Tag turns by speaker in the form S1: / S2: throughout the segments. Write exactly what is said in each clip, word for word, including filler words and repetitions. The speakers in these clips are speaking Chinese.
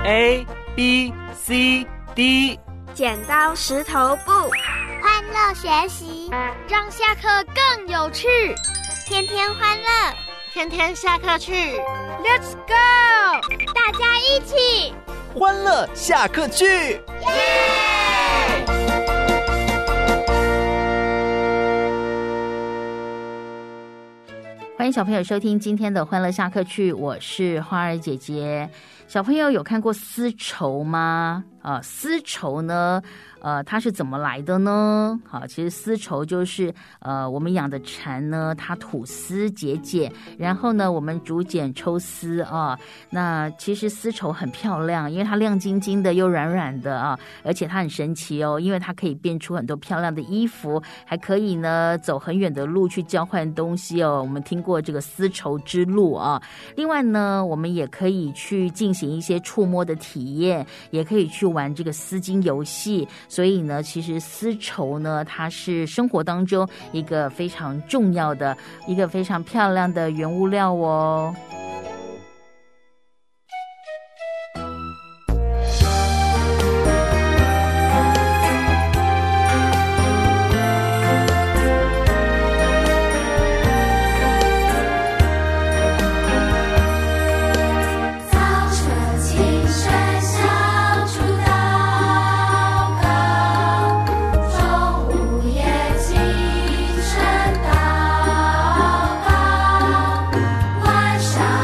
S1: A B C D。
S2: 剪刀石头布，
S3: 欢乐学习，
S4: 让下课更有趣。
S3: 天天欢乐，
S4: 天天下课去
S2: Let's go！
S3: 大家一起
S1: 欢乐下课去，耶！
S5: 欢迎小朋友收听今天的欢乐下课去，我是花儿姐姐。小朋友有看过丝绸吗？啊，丝绸呢，呃，它是怎么来的呢？好，其实丝绸就是呃我们养的蝉呢，它吐丝结茧，然后呢，我们逐茧抽丝啊。那其实丝绸很漂亮，因为它亮晶晶的又软软的啊，而且它很神奇哦，因为它可以变出很多漂亮的衣服，还可以呢走很远的路去交换东西哦。我们听过这个丝绸之路啊。另外呢，我们也可以去进行一些触摸的体验，也可以去玩这个丝巾游戏。所以呢，其实丝绸呢，它是生活当中一个非常重要的一个非常漂亮的原物料哦。
S6: 晚上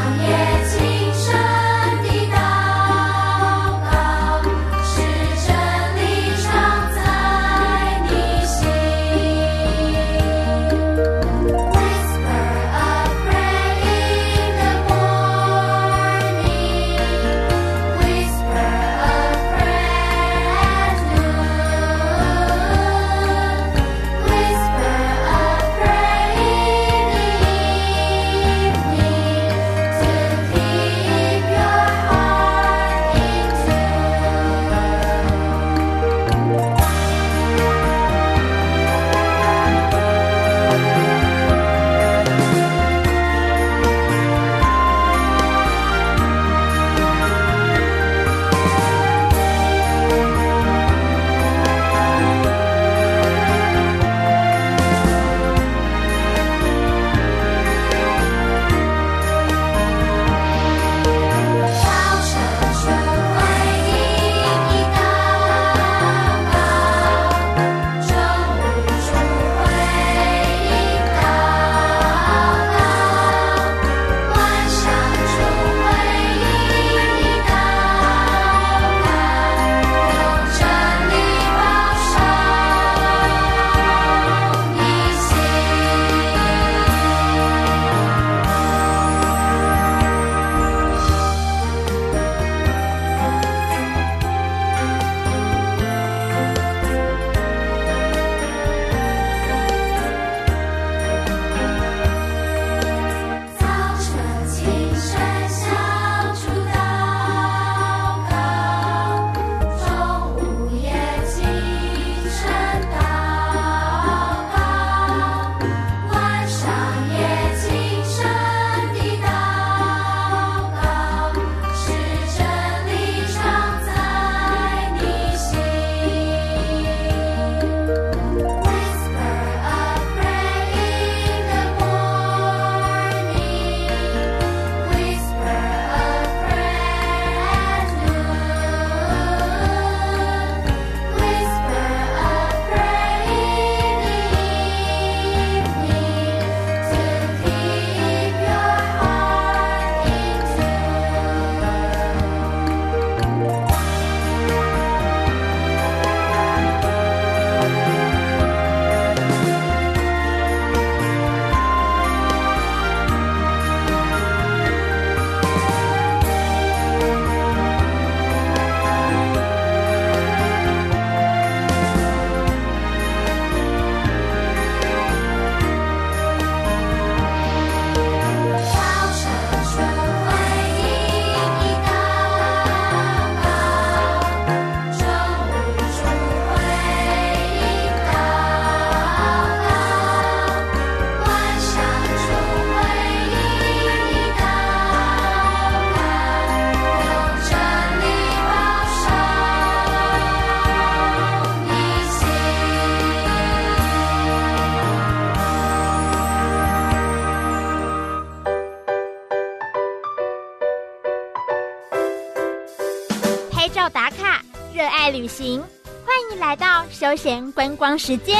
S3: 照打卡，热爱旅行，欢迎来到休闲观光时间。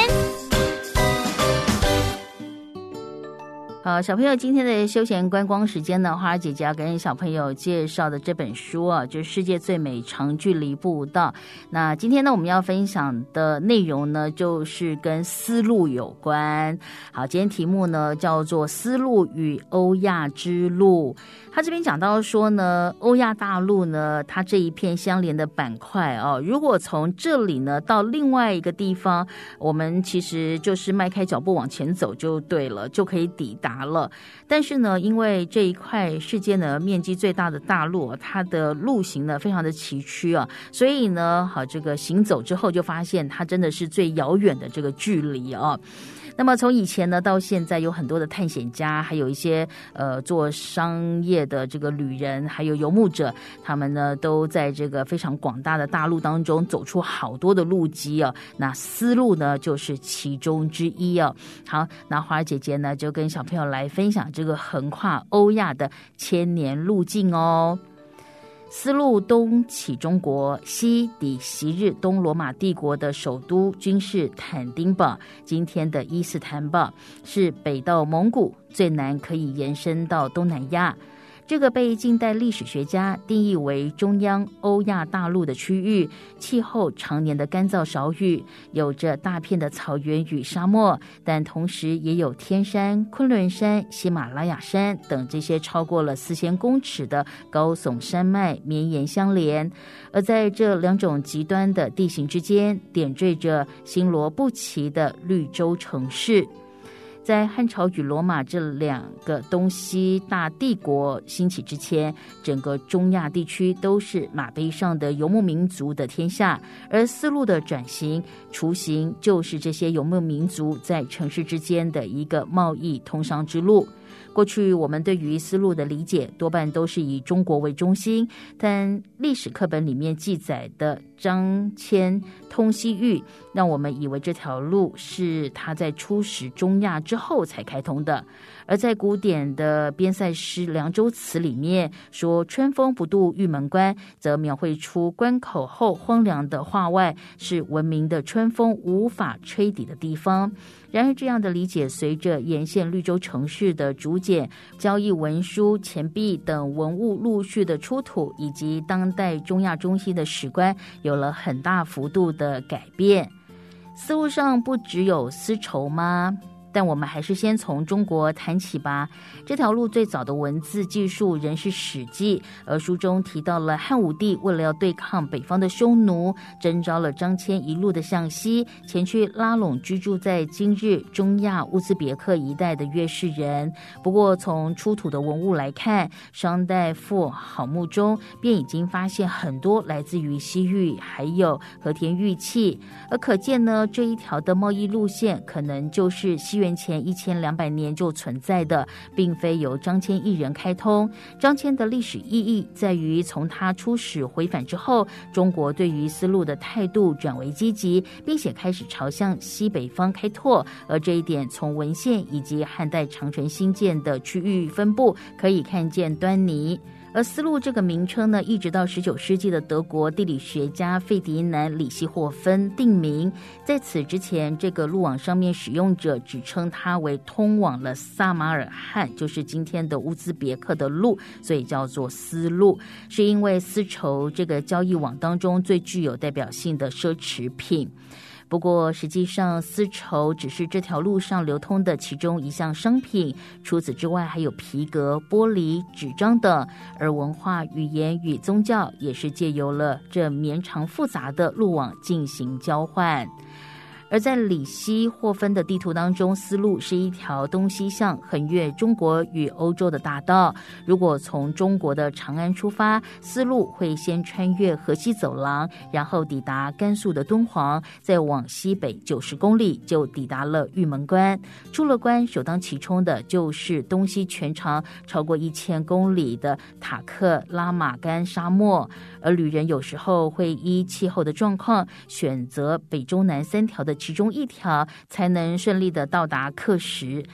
S5: 好，小朋友，今天的休闲观光时间呢，花儿姐姐要跟小朋友介绍的这本书啊，就是《世界最美长距离步道》。那今天呢，我们要分享的内容呢，就是跟丝路有关。好，今天题目呢叫做《丝路与欧亚之路》。他这边讲到说呢，欧亚大陆呢，它这一片相连的板块哦，如果从这里呢到另外一个地方，我们其实就是迈开脚步往前走就对了，就可以抵达了。但是呢，因为这一块世界呢面积最大的大陆，它的路行呢非常的崎岖啊，所以呢，好，这个行走之后就发现它真的是最遥远的这个距离啊。那么从以前呢到现在，有很多的探险家，还有一些呃做商业的这个旅人，还有游牧者，他们呢都在这个非常广大的大陆当中走出好多的路基啊。那丝路呢就是其中之一啊。好，那花儿姐姐呢就跟小朋友来分享这个横跨欧亚的千年路径哦。丝路东起中国，西抵昔日东罗马帝国的首都君士坦丁堡，今天的伊斯坦堡，是北到蒙古，最南可以延伸到东南亚。这个被近代历史学家定义为中央欧亚大陆的区域，气候常年的干燥少雨，有着大片的草原与沙漠，但同时也有天山、昆仑山、喜马拉雅山等这些超过了四千公尺的高耸山脉绵延相连。而在这两种极端的地形之间，点缀着星罗不齐的绿洲城市。在汉朝与罗马这两个东西大帝国兴起之前，整个中亚地区都是马背上的游牧民族的天下，而丝路的转型雏形就是这些游牧民族在城市之间的一个贸易通商之路。过去我们对于丝路的理解多半都是以中国为中心，但历史课本里面记载的张骞通西域，让我们以为这条路是他在出使中亚之后才开通的。而在古典的边塞诗《凉州词》里面说春风不度玉门关，则描绘出关口后荒凉的画外是文明的春风无法吹抵的地方。然而这样的理解随着沿线绿洲城市的逐渐交易文书、钱币等文物陆续的出土，以及当代中亚中心的史观有了很大幅度的改变。丝路上不只有丝绸吗？但我们还是先从中国谈起吧。这条路最早的文字记述仍是《史记》，而书中提到了汉武帝为了要对抗北方的匈奴，征召了张骞一路的向西，前去拉拢居住在今日中亚乌兹别克一带的月氏人。不过从出土的文物来看，商代富好墓中便已经发现很多来自于西域还有和田玉器，而可见呢，这一条的贸易路线可能就是西元前一千两百年就存在的，并非由张骞一人开通。张骞的历史意义在于，从他出使回返之后，中国对于丝路的态度转为积极，并且开始朝向西北方开拓。而这一点从文献以及汉代长城兴建的区域分布可以看见端倪。而丝路这个名称呢，一直到十九世纪的德国地理学家费迪南·里希霍芬定名。在此之前，这个路网上面使用者只称它为通往了撒马尔罕，就是今天的乌兹别克的路，所以叫做丝路，是因为丝绸这个交易网当中最具有代表性的奢侈品。不过实际上丝绸只是这条路上流通的其中一项商品，除此之外还有皮革、玻璃、纸张等，而文化、语言与宗教也是借由了这绵长复杂的路网进行交换。而在里希霍芬的地图当中，丝路是一条东西向横越中国与欧洲的大道。如果从中国的长安出发，丝路会先穿越河西走廊，然后抵达甘肃的敦煌，再往西北九十公里就抵达了玉门关。出了关，首当其冲的就是东西全长超过一千公里的塔克拉玛干沙漠。而旅人有时候会依气候的状况选择北中南三条的其中一条，才能顺利的到达克什。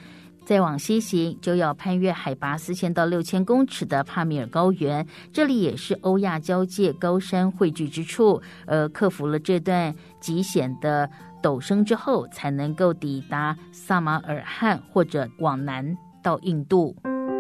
S5: 再往西行，就要攀越海拔四千到六千公尺的帕米尔高原，这里也是欧亚交界高山汇聚之处。而克服了这段极险的陡升之后，才能够抵达萨马尔罕，或者往南到印度。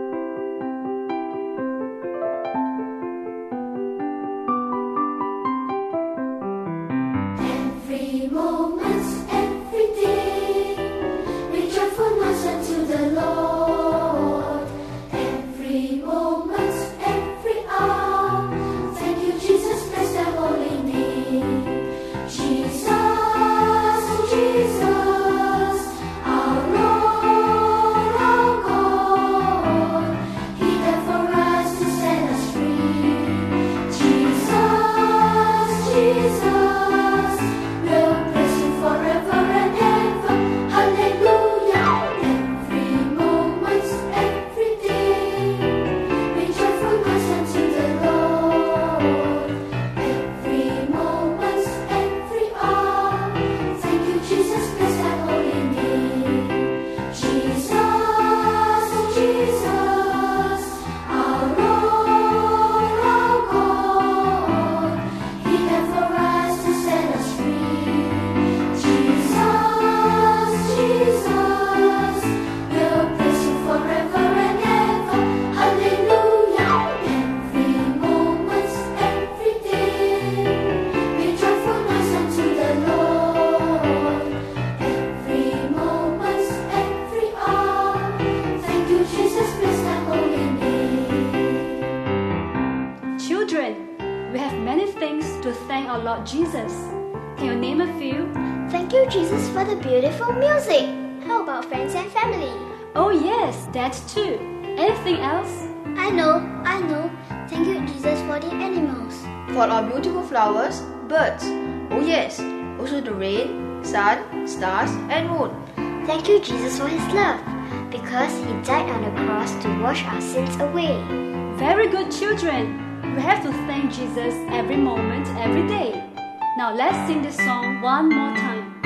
S6: Jesus. Can you name a few?
S7: Thank you, Jesus, for the beautiful music. How about friends and family?
S6: Oh yes, that too. Anything else?
S7: I know, I know. Thank you, Jesus, for the animals.
S8: For our beautiful flowers, birds. Oh yes, also the rain, sun, stars and moon.
S7: Thank you, Jesus, for his love, because he died on the cross to wash our sins away.
S6: Very good, children. We have to thank Jesus every moment, every day. Now let's sing this song one more time.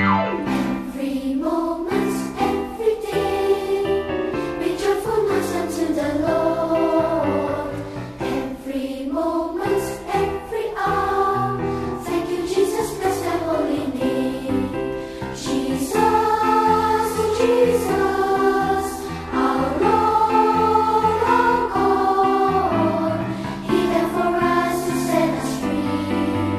S9: Every moment, every day, be joyful, my son, to the Lord. Every moment, every hour, thank you, Jesus, bless thy holy name. Jesus, oh Jesus, our Lord, our God, he died for us to set us free.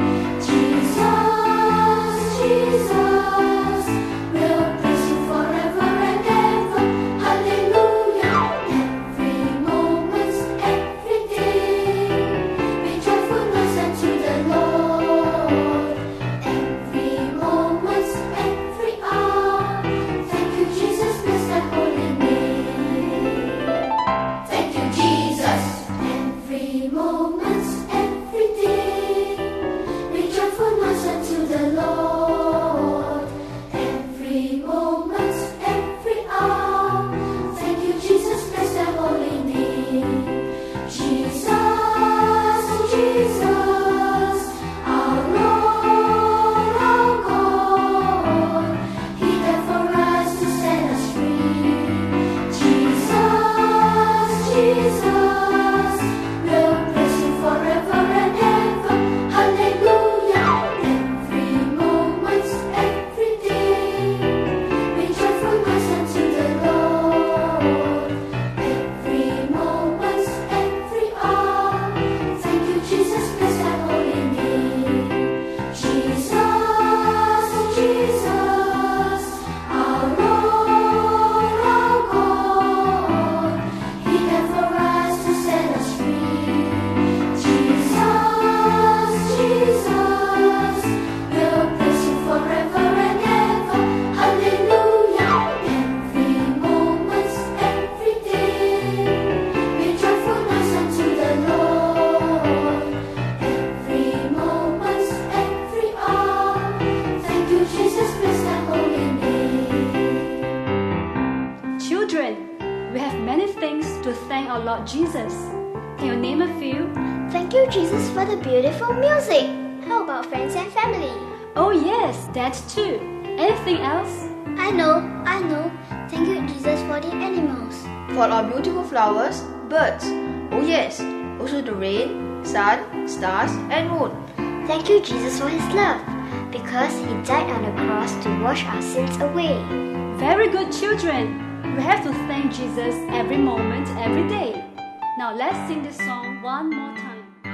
S9: Jesus, Jesus, we'll praise you forever and ever. Hallelujah. Every moment, every day, be joyful, listen to the Lord. Every moment, every hour, thank you, Jesus, bless thy holy name. Thank you, Jesus. Every moment, every day, be joyful, listen to the Lord. Every moment, every hour, thank you, Jesus, bless thy holy name. Jesus, oh Jesus, our Lord, our God, he died for us to set us free. Jesus, Jesus, we'll praise you forever and ever. Hallelujah. Every moment, every day, be joyful, listen to the Lord. Every moment, every hour, thank you, Jesus, bless thy holy name. Jesus, oh Jesus, our Lord, our God, he died for us to set us free. Jesus, Jesus, we'll praise you forever and ever. Hallelujah. Every moment, every day, be joyful, listen to the Lord. Every moment, every hour, thank you, Jesus, bless thy holy name.
S6: Children, we have many things to thank our Lord Jesus. Can you name a few?
S7: Thank you, Jesus, for the beautiful music. How about friends and family?
S6: Oh yes, that too. Anything else?
S7: I know, I know. Thank you, Jesus, for the animals.
S8: For our beautiful flowers, birds. Oh yes, also the rain, sun, stars, and moon.
S7: Thank you, Jesus, for his love, because he died on the cross to wash our sins away.
S6: Very good, children. We have to thank Jesus every moment, every day. Now let's sing this song one more time.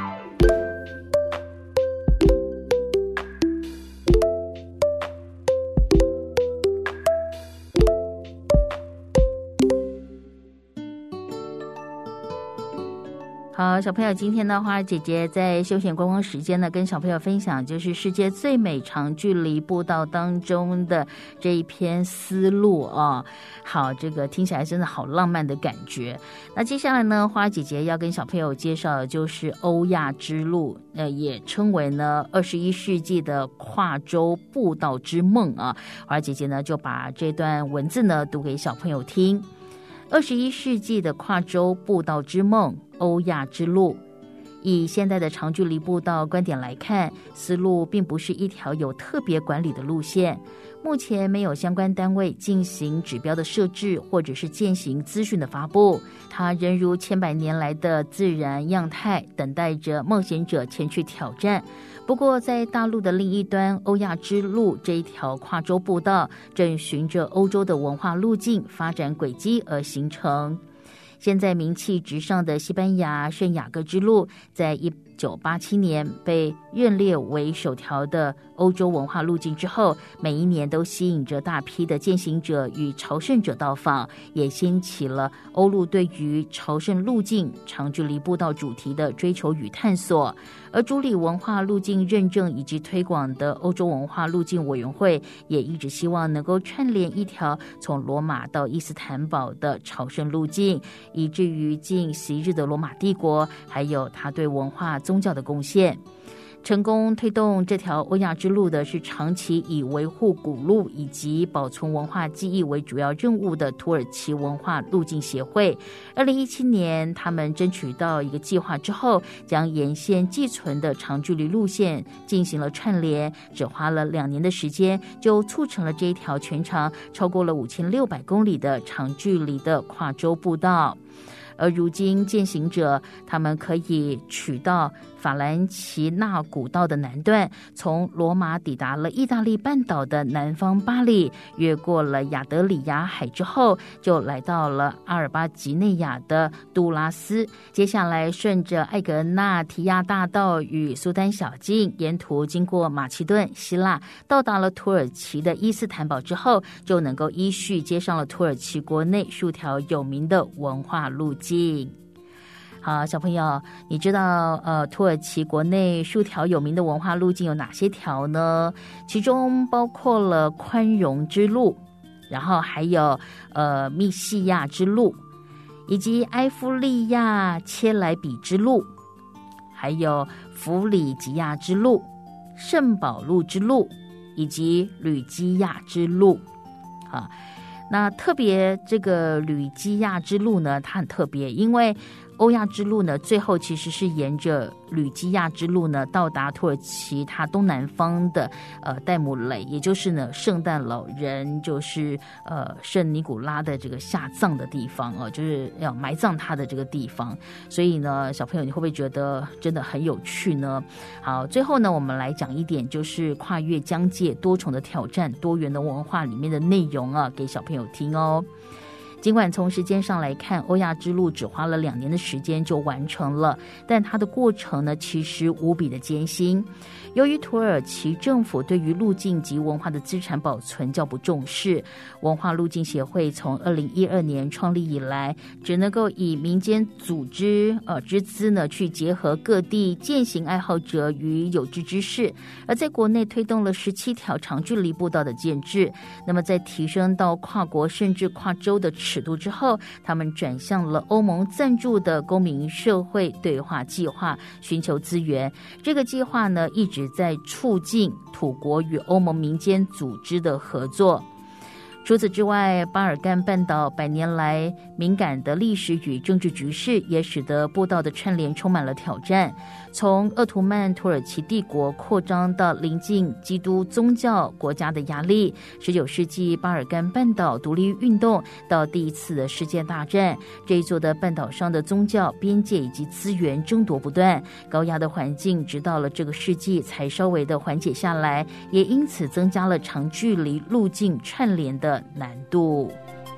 S5: 好，小朋友，今天呢，花儿姐姐在休闲观光时间呢，跟小朋友分享就是世界最美长距离步道当中的这一篇丝路啊。好，这个听起来真的好浪漫的感觉。那接下来呢，花儿姐姐要跟小朋友介绍的就是欧亚之路，呃，也称为呢二十一世纪的跨洲步道之梦啊。花儿姐姐呢就把这段文字呢读给小朋友听。二十一世纪的跨洲步道之梦，欧亚之路。以现代的长距离步道观点来看，丝路并不是一条有特别管理的路线，目前没有相关单位进行指标的设置或者是践行资讯的发布，它仍如千百年来的自然样态，等待着冒险者前去挑战。不过在大陆的另一端，欧亚之路这一条跨洲步道正循着欧洲的文化路径发展轨迹而形成。现在名气直上的西班牙圣雅各之路，在一九八七年被认列为首条的欧洲文化路径之后，每一年都吸引着大批的践行者与朝圣者到访，也掀起了欧陆对于朝圣路径长距离步道主题的追求与探索。而主理文化路径认证以及推广的欧洲文化路径委员会，也一直希望能够串联一条从罗马到伊斯坦堡的朝圣路径，以至于近昔日的罗马帝国，还有它对文化宗教的贡献。成功推动这条欧亚之路的是长期以维护古路以及保存文化记忆为主要任务的土耳其文化路径协会。二零一七年，他们争取到一个计划之后，将沿线寄存的长距离路线进行了串联，只花了两年的时间，就促成了这一条全长超过了五千六百公里的长距离的跨洲步道。而如今践行者他们可以取到法兰奇纳古道的南段，从罗马抵达了意大利半岛的南方巴黎，越过了亚得里亚海之后，就来到了阿尔巴吉内亚的杜拉斯。接下来顺着艾格纳提亚大道与苏丹小径，沿途经过马其顿、希腊，到达了土耳其的伊斯坦堡之后，就能够依序接上了土耳其国内数条有名的文化路径。好，小朋友，你知道呃，土耳其国内数条有名的文化路径有哪些条呢？其中包括了宽容之路，然后还有呃密西亚之路，以及埃夫利亚切莱比之路，还有弗里吉亚之路、圣保路之路以及吕基亚之路。好，那特别这个吕基亚之路呢，它很特别，因为欧亚之路呢，最后其实是沿着吕基亚之路呢，到达土耳其它东南方的呃戴姆雷，也就是呢圣诞老人，就是呃圣尼古拉的这个下葬的地方哦，就是要埋葬他的这个地方。所以呢，小朋友你会不会觉得真的很有趣呢？好，最后呢，我们来讲一点，就是跨越疆界、多重的挑战、多元的文化里面的内容啊，给小朋友听哦。尽管从时间上来看，欧亚之路只花了两年的时间就完成了，但它的过程呢，其实无比的艰辛。由于土耳其政府对于路径及文化的资产保存较不重视，文化路径协会从二零一二年创立以来，只能够以民间组织呃之资呢，去结合各地健行爱好者与有志之士，而在国内推动了十七条长距离步道的建制。那么在提升到跨国甚至跨州的尺度之后，他们转向了欧盟赞助的公民社会对话计划，寻求资源。这个计划呢，一直在促进土国与欧盟民间组织的合作。 除此之外，巴尔干半岛百年来敏感的历史与政治局势，也使得布道的串联充满了挑战。从鄂图曼土耳其帝国扩张到临近基督宗教国家的压力，十九世纪巴尔干半岛独立运动到第一次的世界大战，这一座的半岛上的宗教边界以及资源争夺不断，高压的环境直到了这个世纪才稍微的缓解下来，也因此增加了长距离路径串联的难度。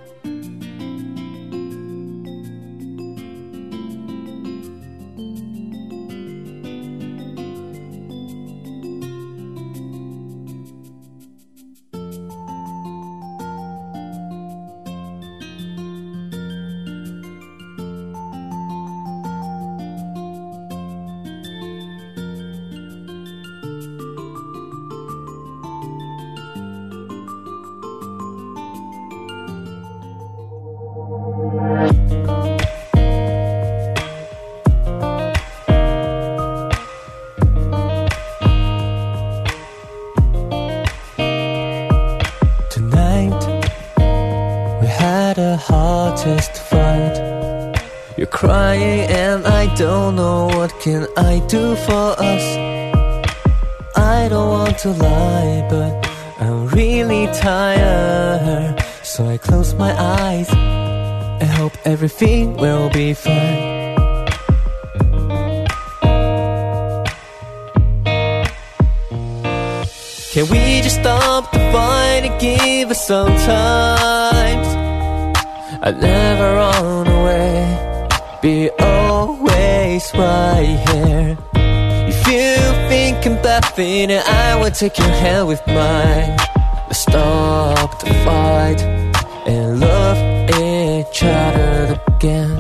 S10: You're crying and I don't know what can I do for us. I don't want to lie, but I'm really tired. So I close my eyes and hope everything will be fine. Can we just stop the fight and give us some time? I'd never run away, be always right here. If you think I'm bluffing, I will take your hand with mine. Let's stop the fight and love each other again.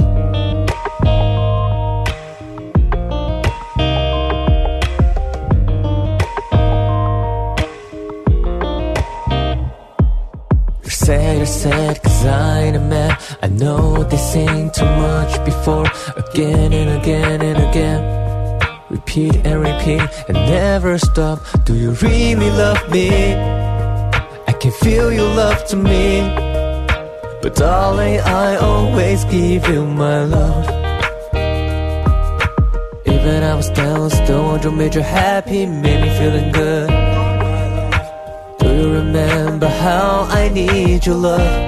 S10: You're sad, you're sad, cause I ain't a man. I know this ain't too much before. Again and again and again, repeat and repeat and never stop. Do you really love me? I can feel your love to me, but darling, I always give you my love. Even I was down, still what made you happy, made me feeling good. Do you remember how I need your love?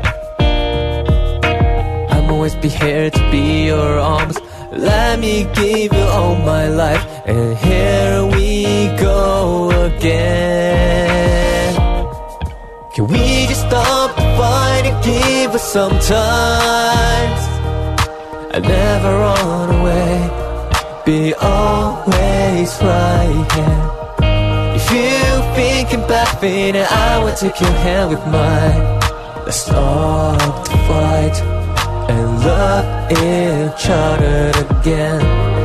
S10: I'm always be here to be your arms. Let me give you all my life. And here we go again. Can we just stop the fight and give us some time? I never run away, be always right here. If you think I'm bluffing, I will take your hand with mine. Let's stop the fight and love each other again.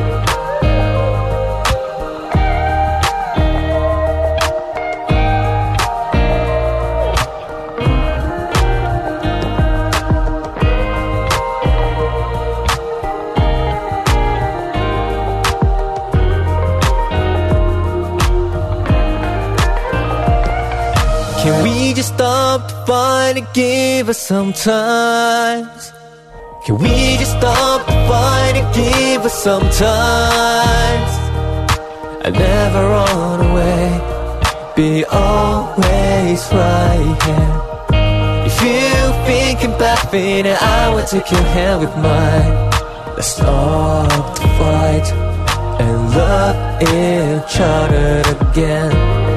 S10: Can we just stop the fight and give us some time? Can we just stop the fight and give us some time? I never run away, be always right here. If you think I'm bluffing, I will take your hand with mine. Let's stop the fight and love each other again.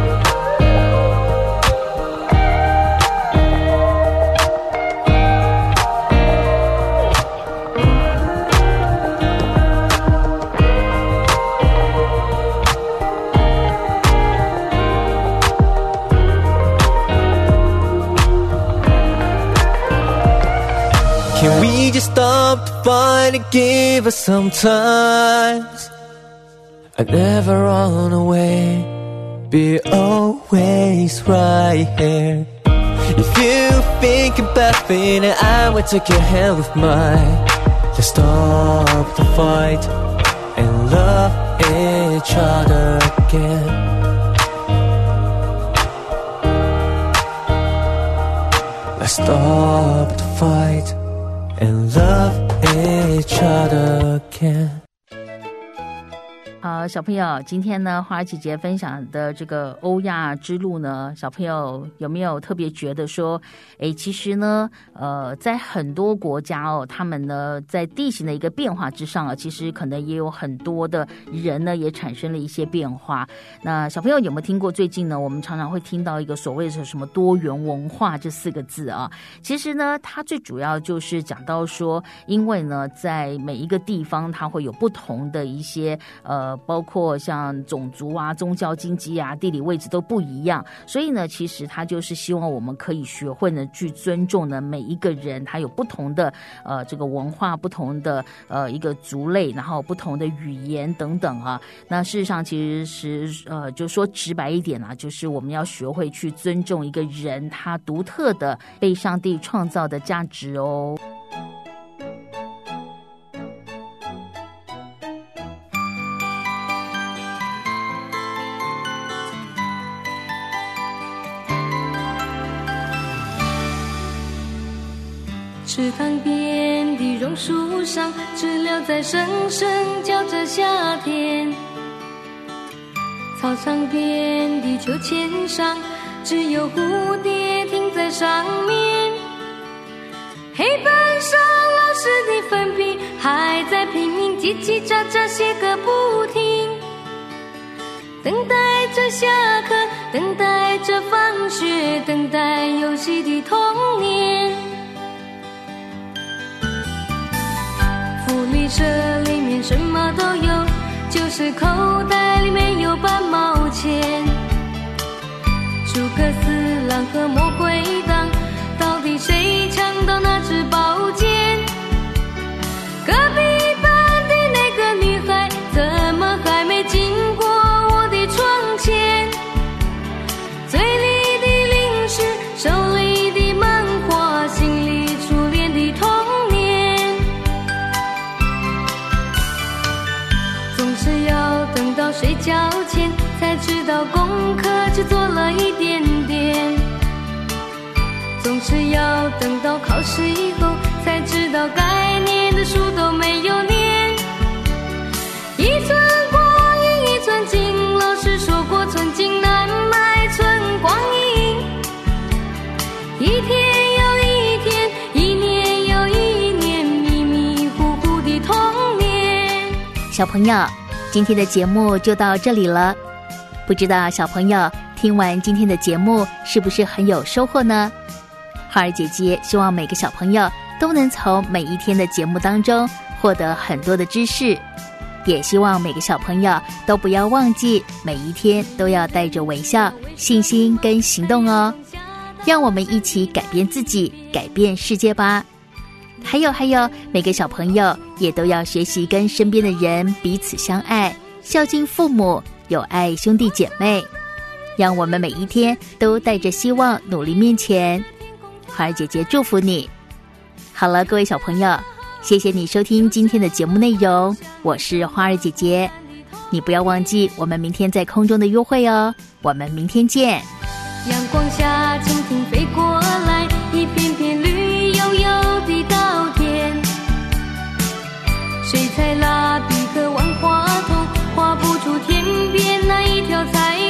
S10: Can we just stop the fight and give us some time? I'd never run away, be always right here. If you think I'm bluffing, I will take your hand with mine. Let's stop the fight and love each other again. Let's stop the fight and love each other again。
S5: 好，小朋友，今天呢，花儿姐姐分享的这个欧亚之路呢，小朋友有没有特别觉得说，哎，其实呢，呃，在很多国家哦，他们呢在地形的一个变化之上啊，其实可能也有很多的人呢也产生了一些变化。那小朋友有没有听过？最近呢，我们常常会听到一个所谓的什么多元文化这四个字啊，其实呢，它最主要就是讲到说，因为呢，在每一个地方，它会有不同的一些呃。包括像种族啊、宗教、经济啊、地理位置都不一样，所以呢，其实他就是希望我们可以学会呢去尊重呢每一个人，他有不同的呃这个文化、不同的呃一个族类，然后不同的语言等等啊。那事实上其实是呃就说直白一点啊，就是我们要学会去尊重一个人他独特的被上帝创造的价值哦。
S11: 池塘边的榕树上，知了在声声叫着夏天。草场边的秋千上，只有蝴蝶停在上面。黑板上老师的粉笔还在拼命叽叽喳喳写个不停，等待着下课，等待着放学，等待游戏的童年。福利社里面什么都有，就是口袋里面有半毛钱。诸葛四郎和魔鬼党，到底谁抢到那支宝剑？隔壁班的那个女孩，怎么还没经过我的窗前？嘴里的零食，手里的漫画，心里初恋的童年。总是要等到睡觉前，才知道功课只做了一点点。总是要等到考试以后，才知道该念的书都没有念。一寸光阴一寸金，老师说过寸金难买寸光阴。一天又一天，一年又一年，迷迷糊糊的童年。
S3: 小朋友，今天的节目就到这里了。不知道小朋友听完今天的节目是不是很有收获呢？花儿姐姐希望每个小朋友都能从每一天的节目当中获得很多的知识，也希望每个小朋友都不要忘记每一天都要带着微笑、信心跟行动哦。让我们一起改变自己，改变世界吧。还有还有，每个小朋友也都要学习跟身边的人彼此相爱，孝敬父母，有爱兄弟姐妹。让我们每一天都带着希望努力面前。花儿姐姐祝福你。好了，各位小朋友，谢谢你收听今天的节目内容，我是花儿姐姐。你不要忘记我们明天在空中的约会哦，我们明天见。
S11: 阳光下蜻蜓飞过来，一片片绿油油的稻田。水彩蜡笔和万花筒画不出天边那一条彩